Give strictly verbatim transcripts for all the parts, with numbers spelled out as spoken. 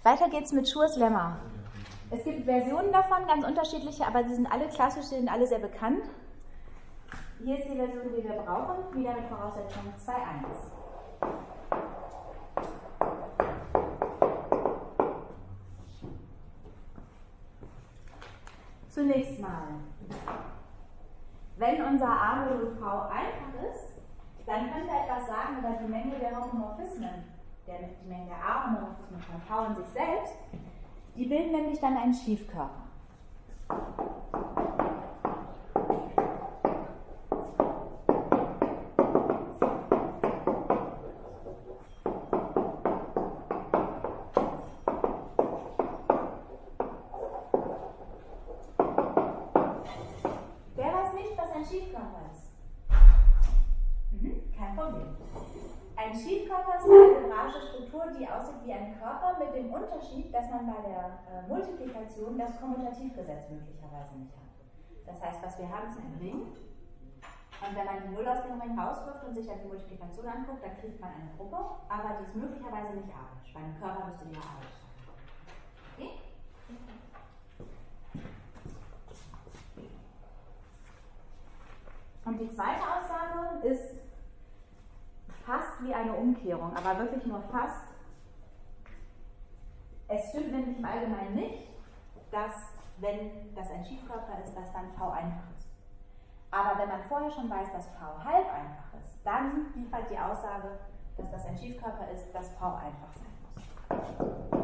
Weiter geht's mit Schur's Lemma. Es gibt Versionen davon, ganz unterschiedliche, aber sie sind alle klassisch, sie sind alle sehr bekannt. Hier ist die Version, die wir brauchen, wieder mit Voraussetzung zwei Punkt eins. Zunächst mal, wenn unser A modulo V einfach ist, dann können wir etwas sagen über die Menge der Homomorphismen, der, die Menge der A-Homomorphismen von V in sich selbst. Die bilden nämlich dann einen Schiefkörper. Wer weiß nicht, was ein Schiefkörper ist? Mhm, kein Problem. Ein Schiefkörper ist eine algebraische Struktur, die aussieht wie ein Körper, mit dem Unterschied, dass man bei der äh, Multiplikation das Kommutativgesetz möglicherweise nicht hat. Das heißt, was wir haben, ist ein Ring. Und wenn man die Null aus dem Ring rauswirft und sich dann die Multiplikation anguckt, dann kriegt man eine Gruppe, aber die ist möglicherweise nicht arisch. Bei einem Körper müsste die ja arisch sein. Okay? Und die zweite Aussage ist fast wie eine Umkehrung, aber wirklich nur fast. Es stimmt nämlich im Allgemeinen nicht, dass, wenn das ein Schiefkörper ist, dass dann V einfach ist. Aber wenn man vorher schon weiß, dass V halb einfach ist, dann liefert die Aussage, dass das ein Schiefkörper ist, dass V einfach sein muss.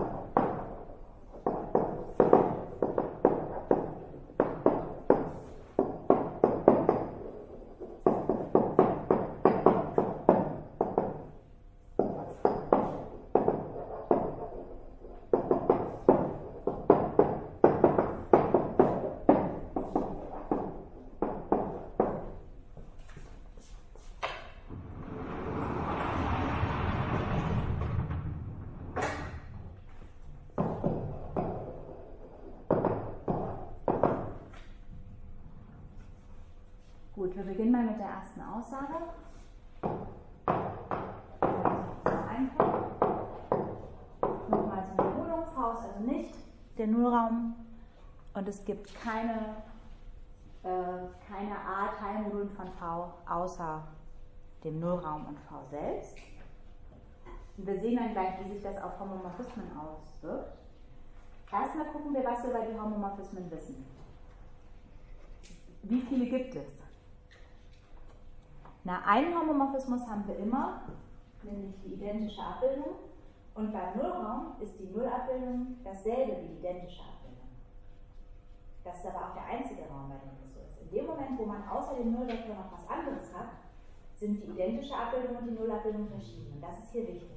Gut, wir beginnen mal mit der ersten Aussage. Einfach. Nochmal zur Wiederholung. V ist also nicht der Nullraum und es gibt keine, äh, keine A-Teilmodulen von V außer dem Nullraum und V selbst. Und wir sehen dann gleich, wie sich das auf Homomorphismen auswirkt. Erstmal gucken wir, was wir über die Homomorphismen wissen. Wie viele gibt es? Na, einen Homomorphismus haben wir immer, nämlich die identische Abbildung. Und beim Nullraum ist die Nullabbildung dasselbe wie die identische Abbildung. Das ist aber auch der einzige Raum, bei dem das so ist. In dem Moment, wo man außer dem Nullvektor noch was anderes hat, sind die identische Abbildung und die Nullabbildung verschieden. Und das ist hier wichtig.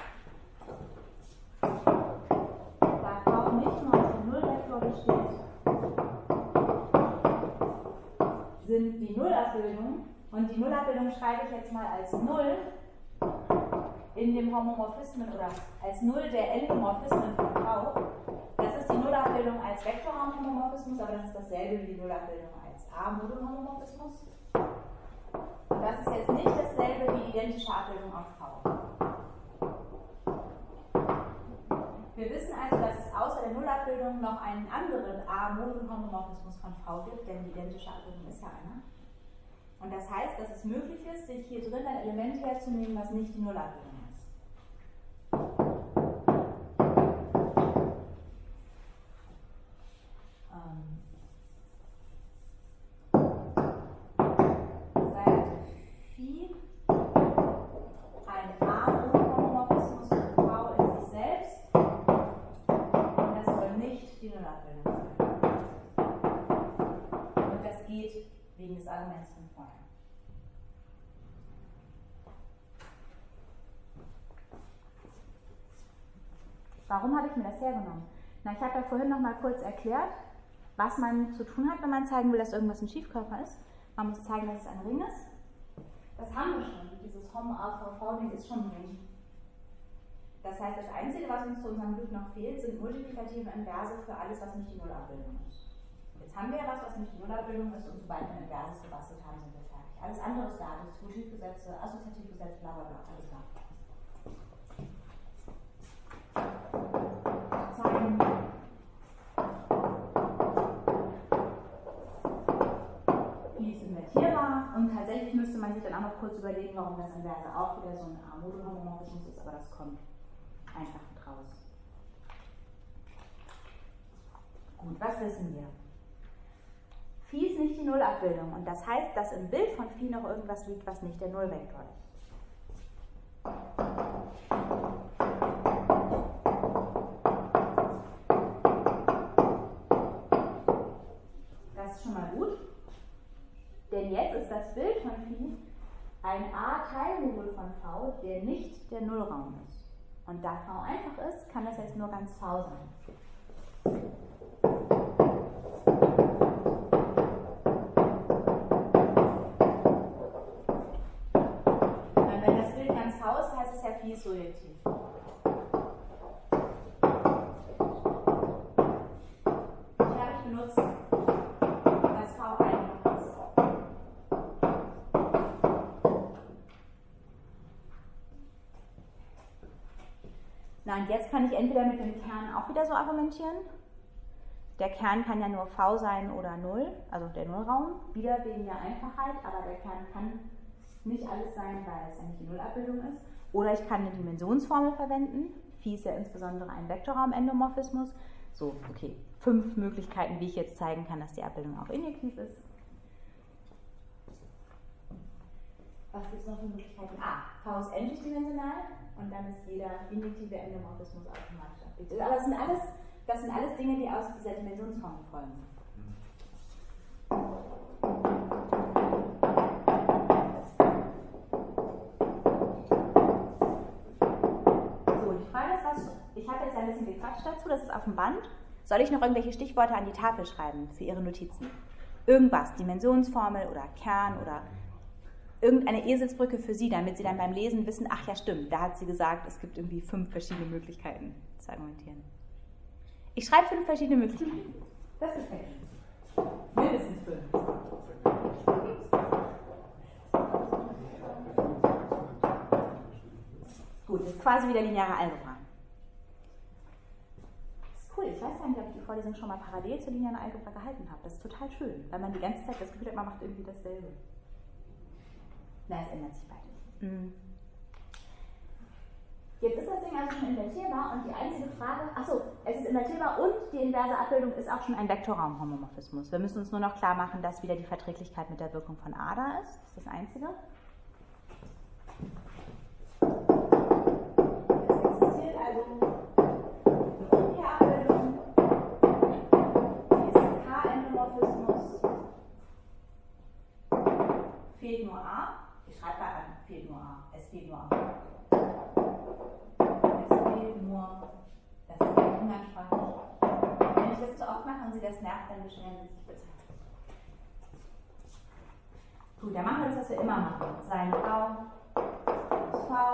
Da V nicht nur aus dem Nullvektor besteht, sind die Nullabbildungen. Und die Nullabbildung schreibe ich jetzt mal als Null in dem Homomorphismen oder als Null der Endomorphismen von V. Das ist die Nullabbildung als Vektorraum-Homomorphismus, aber das ist dasselbe wie die Nullabbildung als A-Modul-Homomorphismus. Und das ist jetzt nicht dasselbe wie die identische Abbildung auf V. Wir wissen also, dass es außer der Nullabbildung noch einen anderen A-Modul-Homomorphismus von V gibt, denn die identische Abbildung ist ja einer. Und das heißt, dass es möglich ist, sich hier drin ein Element herzunehmen, was nicht die Nullabbildung ist. Ähm. Seite Phi, ein A-Homomorphismus von V in sich selbst. Und das soll nicht die Nullabbildung sein. Und das geht wegen des Arguments von vorher. Warum habe ich mir das hergenommen? Na, ich habe ja vorhin noch mal kurz erklärt, was man zu tun hat, wenn man zeigen will, dass irgendwas ein Schiefkörper ist. Man muss zeigen, dass es ein Ring ist. Das haben wir schon. Dieses Homo-A V V-Ding ist schon ein Ring. Das heißt, das Einzige, was uns zu unserem Glück noch fehlt, sind multiplikative Inverse für alles, was nicht die Nullabbildung ist. Jetzt haben wir ja was, was nicht die Nullabbildung ist, und sobald wir Inverses gebastelt haben, sind wir fertig. Alles andere ist da, Distributivgesetze, Assoziativgesetze, bla bla bla, alles da. sich dann auch noch kurz überlegen, warum das Inverse auch wieder so ein A-Modul-Homomorphismus ist, aber das kommt einfach mit raus. Gut, was wissen wir? Phi ist nicht die Nullabbildung und das heißt, dass im Bild von Phi noch irgendwas liegt, was nicht der Nullvektor ist. Das ist schon mal gut, denn jetzt ist das Bild von Phi ein A-Teilmodul von V, der nicht der Nullraum ist. Und da V einfach ist, kann das jetzt nur ganz V sein. Phi ist surjektiv. Hier habe ich benutzt, dass V einfach ist. Na und jetzt kann ich entweder mit dem Kern auch wieder so argumentieren. Der Kern kann ja nur V sein oder null, also der Nullraum, wieder wegen der Einfachheit, aber der Kern kann nicht alles sein, weil es ja nicht die Nullabbildung ist. Oder ich kann eine Dimensionsformel verwenden. Phi ist ja insbesondere ein Vektorraum-Endomorphismus. So, okay, fünf Möglichkeiten, wie ich jetzt zeigen kann, dass die Abbildung auch injektiv ist. Was gibt es noch für Möglichkeiten? Ah, V ist endlich dimensional und dann ist jeder injektive Endomorphismus automatisch abgebildet. Aber das sind alles, das sind alles Dinge, die aus dieser Dimensionsformel folgen. Ich habe jetzt ein bisschen gequatscht dazu, das ist auf dem Band. Soll ich noch irgendwelche Stichworte an die Tafel schreiben für Ihre Notizen? Irgendwas, Dimensionsformel oder Kern oder irgendeine Eselsbrücke für Sie, damit Sie dann beim Lesen wissen, ach ja stimmt, da hat sie gesagt, es gibt irgendwie fünf verschiedene Möglichkeiten zu argumentieren. Ich schreibe fünf verschiedene Möglichkeiten. Das ist falsch. Mindestens fünf. Gut, das ist quasi wieder lineare Algebra. Cool, ich weiß gar nicht, ob ich die Vorlesung schon mal parallel zur linearen Algebra gehalten habe. Das ist total schön, weil man die ganze Zeit das Gefühl hat, man macht irgendwie dasselbe. Na, es ändert sich beides. Mhm. Jetzt ist das Ding also schon invertierbar und die einzige Frage, achso, es ist invertierbar und die inverse Abbildung ist auch schon ein Vektorraum-Homomorphismus. Wir müssen uns nur noch klar machen, dass wieder die Verträglichkeit mit der Wirkung von A da ist. Das ist das Einzige. Es existiert also fehlt nur A. Ich schreibe mal an, fehlt nur A. Es fehlt nur A. Es fehlt nur, das ist ja umgangssprachlich. Wenn ich das zu oft mache und Sie das nervt, dann beschweren Sie sich bitte. Gut, dann machen wir das, was wir immer machen. Sein V aus V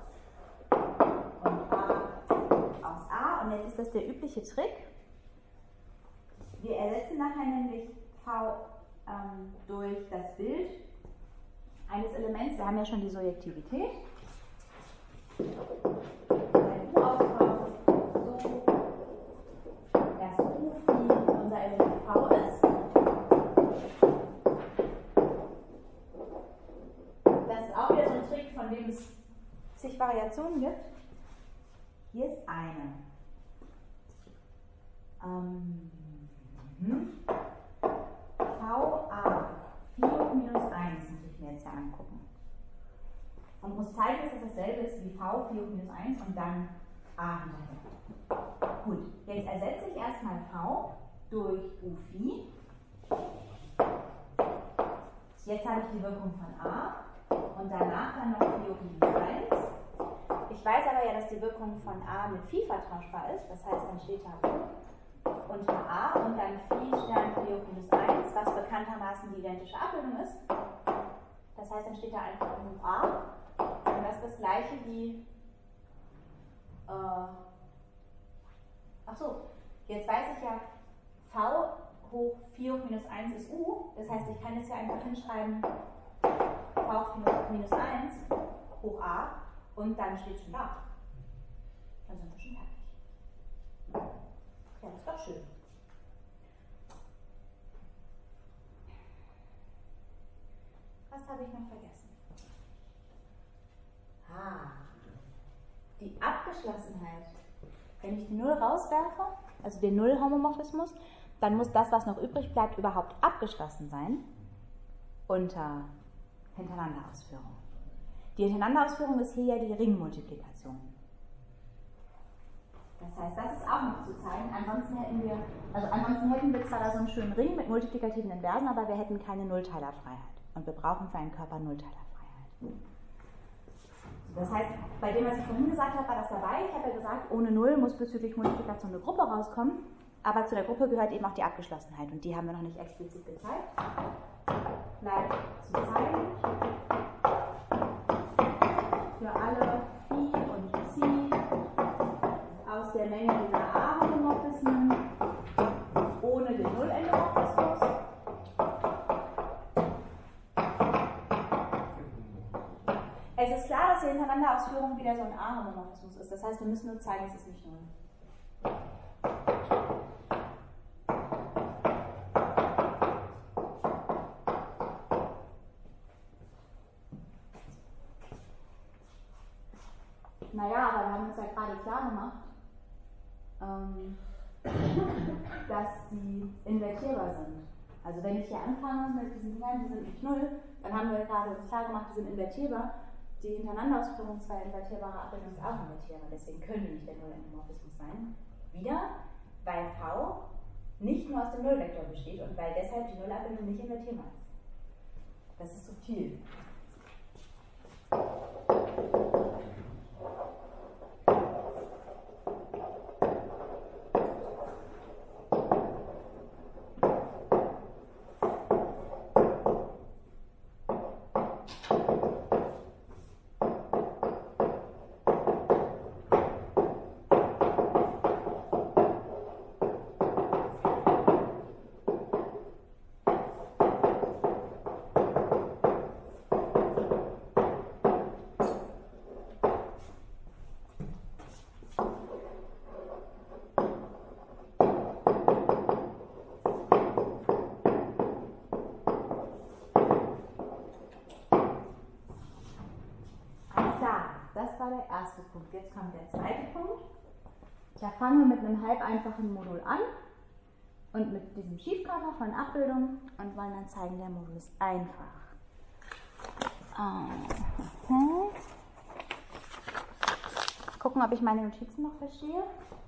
und A aus A. Und jetzt ist das der übliche Trick. Wir ersetzen nachher nämlich V ähm, durch das Bild eines Elements. Wir haben ja schon die Surjektivität. Ein U-Aufbau so, dass U Phi unser Element V ist. Das ist auch wieder so ein Trick, von dem es zig Variationen gibt. Hier ist eine. Ähm, hm. V A vier hoch minus eins muss ich mir jetzt ja angucken. Und muss zeigen, dass das dasselbe ist wie V vier hoch minus eins und dann A hinterher. Gut, jetzt ersetze ich erstmal V durch U Phi. Jetzt habe ich die Wirkung von A und danach dann noch vier hoch minus eins. Ich weiß aber ja, dass die Wirkung von A mit Phi vertauschbar ist. Das heißt, dann steht da unter A und dann Phi Stern vier hoch minus eins, was bekanntermaßen die identische Abbildung ist. Das heißt, dann steht da einfach nur A und das ist das gleiche wie äh, achso, jetzt weiß ich ja, V hoch vier hoch minus eins ist U, das heißt, ich kann jetzt ja einfach hinschreiben V hoch minus eins hoch A und dann steht schon da. Dann sind wir schon fertig. Ja, das ist doch schön. Was habe ich noch vergessen? Abgeschlossenheit. Wenn ich die Null rauswerfe, also den Null-Homomorphismus, dann muss das, was noch übrig bleibt, überhaupt abgeschlossen sein unter Hintereinanderausführung. Die Hintereinanderausführung ist hier ja die Ringmultiplikation. Das heißt, das ist auch noch zu zeigen. Ansonsten hätten wir, also ansonsten hätten wir zwar da so einen schönen Ring mit multiplikativen Inversen, aber wir hätten keine Nullteilerfreiheit. Und wir brauchen für einen Körper Nullteilerfreiheit. Das heißt, bei dem, was ich vorhin gesagt habe, war das dabei. Ich habe ja gesagt, ohne Null muss bezüglich Multiplikation eine Gruppe rauskommen. Aber zu der Gruppe gehört eben auch die Abgeschlossenheit. Und die haben wir noch nicht explizit gezeigt. Bleibt zu zeigen. Für alle Phi und Xi aus der Menge dieser A-Homomorphismen ohne den Null-Endomorphismus. Es ist klar, dass die Hintereinanderausführung wieder so ein A-Homomorphismus ist. Das heißt, wir müssen nur zeigen, es ist nicht Null. Naja, aber wir haben uns ja gerade klar gemacht, ähm, dass die invertierbar sind. Also wenn ich hier anfange mit diesen Dingern, die sind nicht null, dann haben wir gerade uns klar gemacht, die sind invertierbar. Die Hintereinanderausführung zweier invertierbarer Abbildungen ist auch invertierbar, deswegen können die nicht der Null-Endomorphismus sein. Wieder, weil V nicht nur aus dem Nullvektor besteht und weil deshalb die Nullabbildung nicht invertierbar ist. Das ist subtil. Das war der erste Punkt. Jetzt kommt der zweite Punkt. Da fangen wir mit einem halb einfachen Modul an und mit diesem Schiefkörper von Abbildungen und wollen dann zeigen, der Modul ist einfach. Okay. Gucken, ob ich meine Notizen noch verstehe.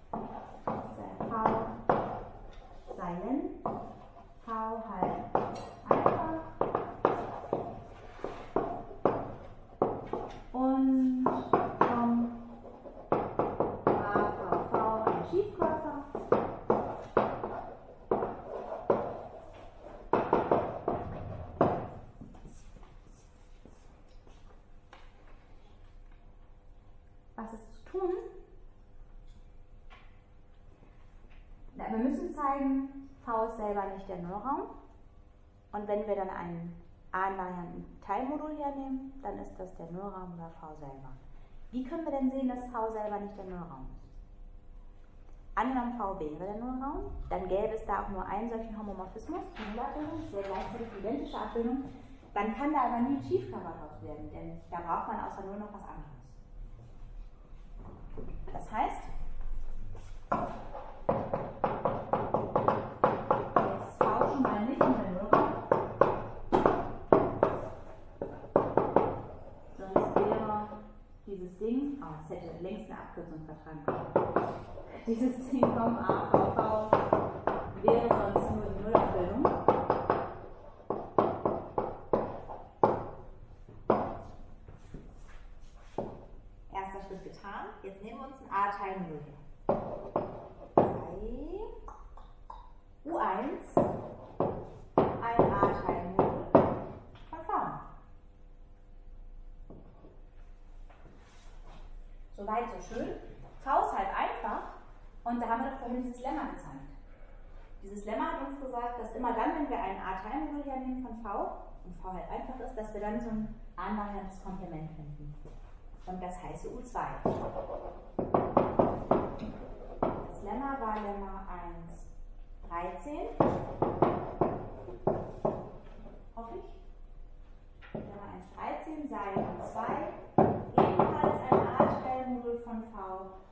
V Seien, V halb einfach. Und vom A V V ein Schiefkörper. Was ist zu tun? Na, wir müssen zeigen, V ist selber nicht der Nullraum. Und wenn wir dann einen A-invarianten Teilmodul hernehmen, dann ist das der Nullraum oder V selber. Wie können wir denn sehen, dass V selber nicht der Nullraum ist? Angenommen V wäre der Nullraum, dann gäbe es da auch nur einen solchen Homomorphismus, die Nullabbildung, sehr gleichzeitig identische Abbildung, dann kann da aber nie ein Schiefkörper draus werden, denn da braucht man außer Null noch was anderes. Das heißt, jetzt V schon mal nicht in der Nullraum, dieses Ding, oh, es hätte längst eine Abkürzung vertragen. Dieses Ding vom A V V wäre sonst nur die Nullabbildung. Erster Schritt getan. Jetzt nehmen wir uns ein A-Teilmodul her. U eins, ein A-Teilmodul von V. Soweit, so schön. V ist halt einfach und da haben wir doch vorhin dieses Lemma gezeigt. Dieses Lemma hat uns gesagt, dass immer dann, wenn wir ein A-Teilmodul hernehmen von V und V halt einfach ist, dass wir dann so ein annäherndes Komplement finden. Und das heiße U zwei. Das Lemma war Lemma eins, dreizehn. Hoffe ich. Lemma eins, dreizehn, sei U zwei. Ebenfalls ein A-Teilmodul von V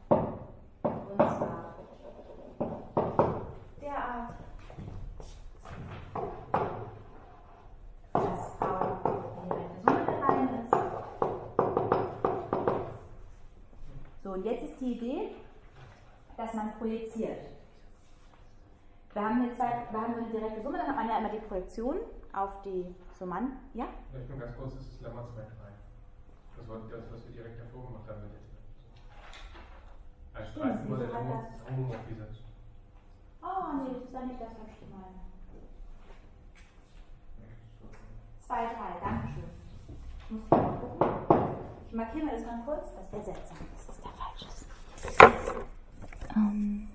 ist die Idee, dass man projiziert. Wir haben hier zwei, wir haben so eine direkte Summe, dann hat man ja immer die Projektion auf die Summanden. Ja? Vielleicht nur ganz kurz, das ist Lemma zwei drei. Das war das, was wir direkt davor gemacht haben. Als Streifenmodell homomorphisiert. Oh nee, das ist ja nicht das, was ich meine. zwei drei, danke schön. Ich muss mal gucken. Ich markiere mir das mal kurz, das ist sehr seltsam, dass das da falsch ist. Um,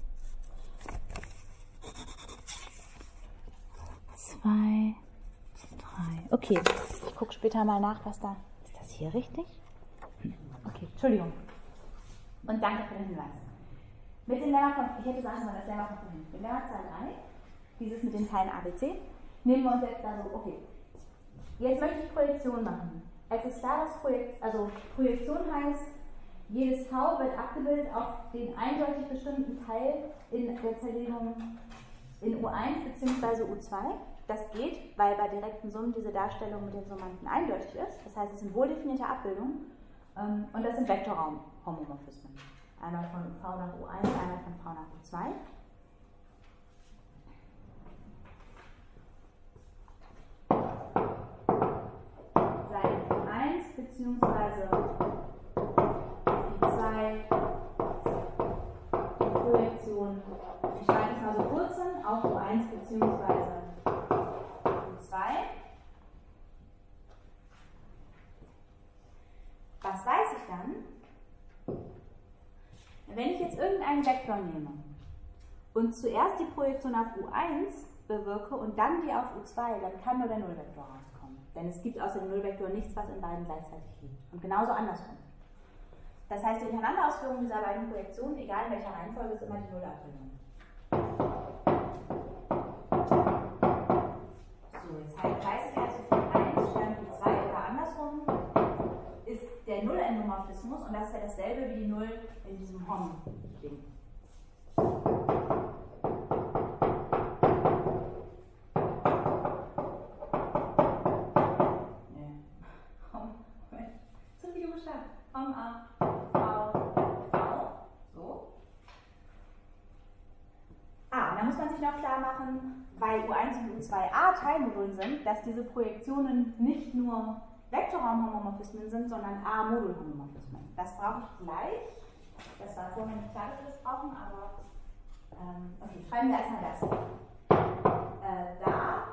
zwei, drei. Okay, ich gucke später mal nach, was da. Ist das hier richtig? Okay, Entschuldigung. Und danke für den Hinweis. Mit dem Lemma von, ich hätte sagen sollen, das Lemma von vorhin. Mit Lemma Zahl drei, dieses mit den Teilen A, B, C, nehmen wir uns jetzt da so, okay. Jetzt möchte ich Projektion machen. Es ist klar, dass Projekt, also Projektion heißt, jedes V wird abgebildet auf den eindeutig bestimmten Teil in der Zerlegung in U eins bzw. U zwei. Das geht, weil bei direkten Summen diese Darstellung mit den Summanden eindeutig ist. Das heißt, es sind wohldefinierte Abbildungen und das sind Vektorraum-Homomorphismen. Einmal von V nach U eins, einmal von V nach U zwei. Seite U eins bzw. U zwei, die Projektion, ich schreibe es mal so kurz hin, auf U eins bzw. U zwei. Was weiß ich dann? Wenn ich jetzt irgendeinen Vektor nehme und zuerst die Projektion auf U eins bewirke und dann die auf U zwei, dann kann nur der Nullvektor rauskommen. Denn es gibt außer dem Nullvektor nichts, was in beiden gleichzeitig liegt. Und genauso andersrum. Das heißt, die Hintereinanderausführung dieser beiden Projektionen, egal in welcher Reihenfolge, ist immer die Nullabbildung. So, jetzt heißt ich also für eins stand die zwei oder andersrum ist der Null-Endomorphismus und das ist ja dasselbe wie die Null in diesem Hom-Ding. Hom A, V, V, so. Ah, und da muss man sich noch klar machen, weil U eins und U zwei A Teilmodulen sind, dass diese Projektionen nicht nur Vektorraum-Homomorphismen sind, sondern A-Modul-Homomorphismen. Das brauche ich gleich. Das war vorhin nicht klar, dass wir das brauchen, aber ähm, okay, schreiben wir erstmal das. Äh, da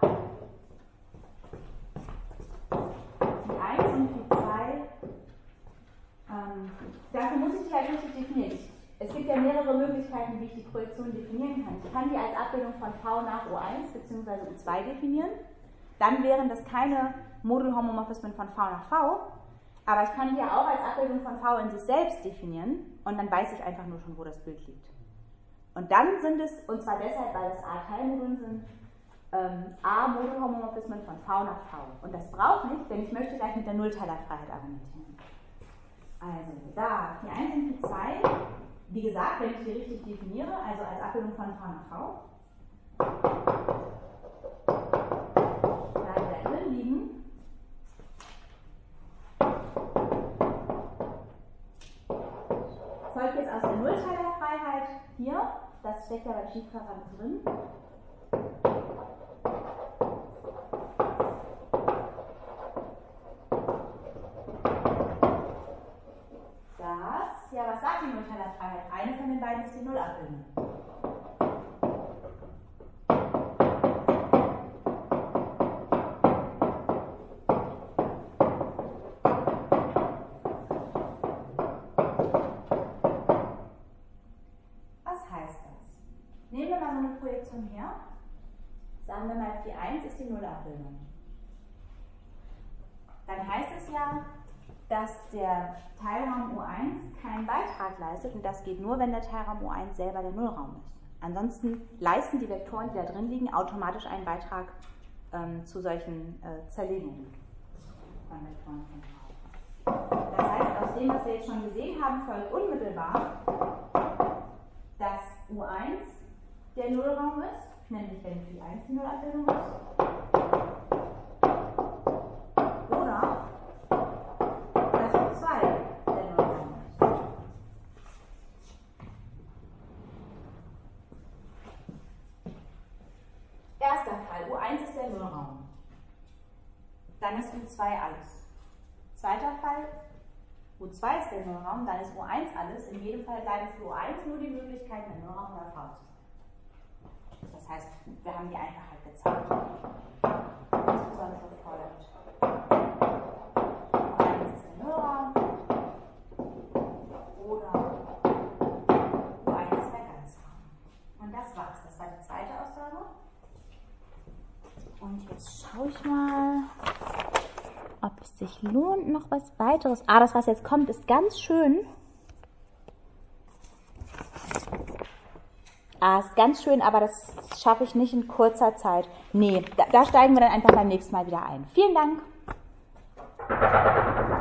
die eins und die zwei, ähm, dafür muss ich die halt richtig definieren. Es gibt ja mehrere Möglichkeiten, wie ich die Projektion definieren kann. Ich kann die als Abbildung von V nach U eins bzw. U zwei definieren. Dann wären das keine Modulhomomorphismen von V nach V, aber ich kann die ja auch als Abbildung von V in sich selbst definieren und dann weiß ich einfach nur schon, wo das Bild liegt. Und dann sind es, und zwar deshalb, weil es A-Teilmodulen sind, ähm, A-Modulhomomorphismen von V nach V. Und das brauche ich, denn ich möchte gleich mit der Nullteilerfreiheit argumentieren. Also da, die eins und die zwei, wie gesagt, wenn ich die richtig definiere, also als Abbildung von V nach V, da die da drin liegen, folgt jetzt aus der Nullteilerfreiheit hier, das steckt ja bei Schiefkörper mit drin, das, ja, was sagt die Nullteilerfreiheit? Eine von den beiden ist die Nullabbildung. Her. Sagen wir mal, Phi eins ist die Nullabbildung. Dann heißt es ja, dass der Teilraum U eins keinen Beitrag leistet und das geht nur, wenn der Teilraum U eins selber der Nullraum ist. Ansonsten leisten die Vektoren, die da drin liegen, automatisch einen Beitrag ähm, zu solchen äh, Zerlegungen von Vektoren von V. Das heißt, aus dem, was wir jetzt schon gesehen haben, folgt unmittelbar, dass U eins der Nullraum ist, nämlich wenn Phi eins die Nullabbildung ist. Oder dass U zwei der Nullraum ist. eins ist der Nullraum. Dann ist U zwei alles. Zweiter Fall, U zwei ist der Nullraum, dann ist U eins alles. In jedem Fall bleibt für U eins nur die Möglichkeit, ein Nullraum oder V zu sein. Das heißt, wir haben die Einfachheit gezeigt. Insbesondere folgt. U eins ist der Nullraum oder U eins ist der Ganzraum. Und das war's. Das war die zweite Aussage. Und jetzt schaue ich mal, ob es sich lohnt, noch was weiteres. Ah, das, was jetzt kommt, ist ganz schön. Ah, ist ganz schön, aber das schaffe ich nicht in kurzer Zeit. Nee, da, da steigen wir dann einfach beim nächsten Mal wieder ein. Vielen Dank.